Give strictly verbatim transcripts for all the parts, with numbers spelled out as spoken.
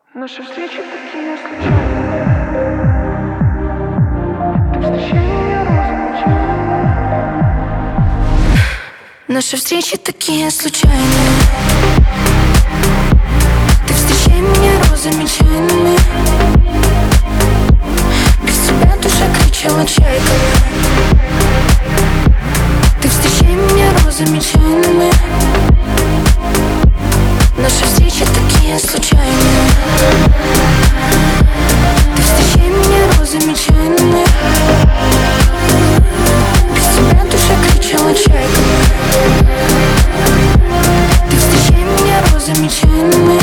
Наши встречи такие случайные. Ты встречай меня розовым. Наши встречи такие случайные. Ты встречай меня розами чайными. Без тебя душа кричала чайками. Ты встречай меня розами чайными. Наши встречи такие случайные. Ты встречай меня розами чайными. Без тебя душа кричала чайками. Ты встречай меня розами чайными.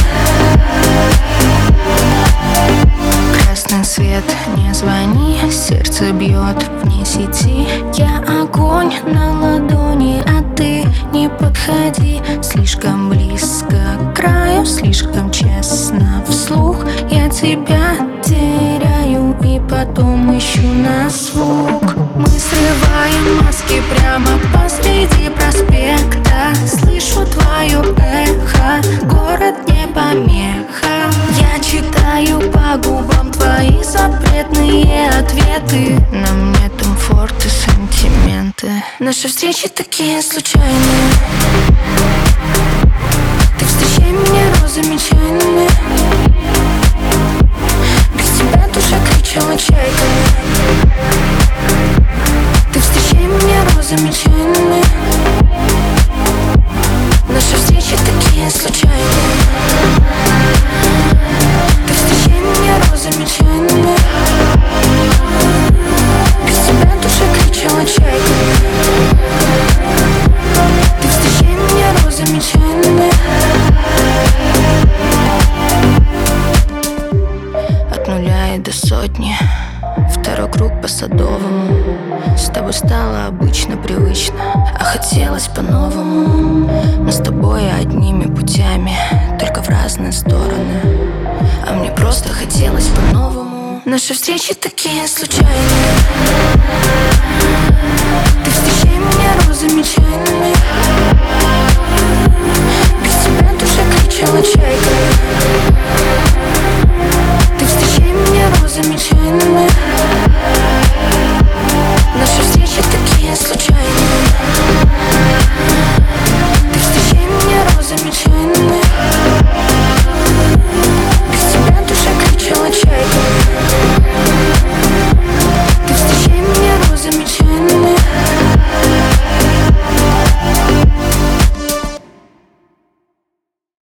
Красный свет, не звони, сердце бьет вне сети. Я огонь на ладони, а ты не подходи. Слишком близко к краю, слишком честно вслух. Я тебя теряю и потом ищу на звук. Мы срываем маски прямо посреди проспекта. Слышу твое эхо, город не помеха. Я читаю по губам твои запретные ответы. Нам нет комфорта, сантименты. Наши встречи такие случайные. Ты встречай меня розами чайными. Без тебя душа кричала чайками. Ты встречай меня розами чайными. Наши встречи такие случайные. Ты встречай меня розами чайными. Без тебя душа кричала чайками. Ты встречай меня розами чайными. От нуля и до сотни. Второй круг по Садовому. С тобой стало обычно, привычно, а хотелось по-новому. Мы с тобой одними путями, только в разные стороны. А мне просто хотелось по-новому. Наши встречи такие случайные. Ты встречай меня розами чайными. Без тебя душа кричала чайками.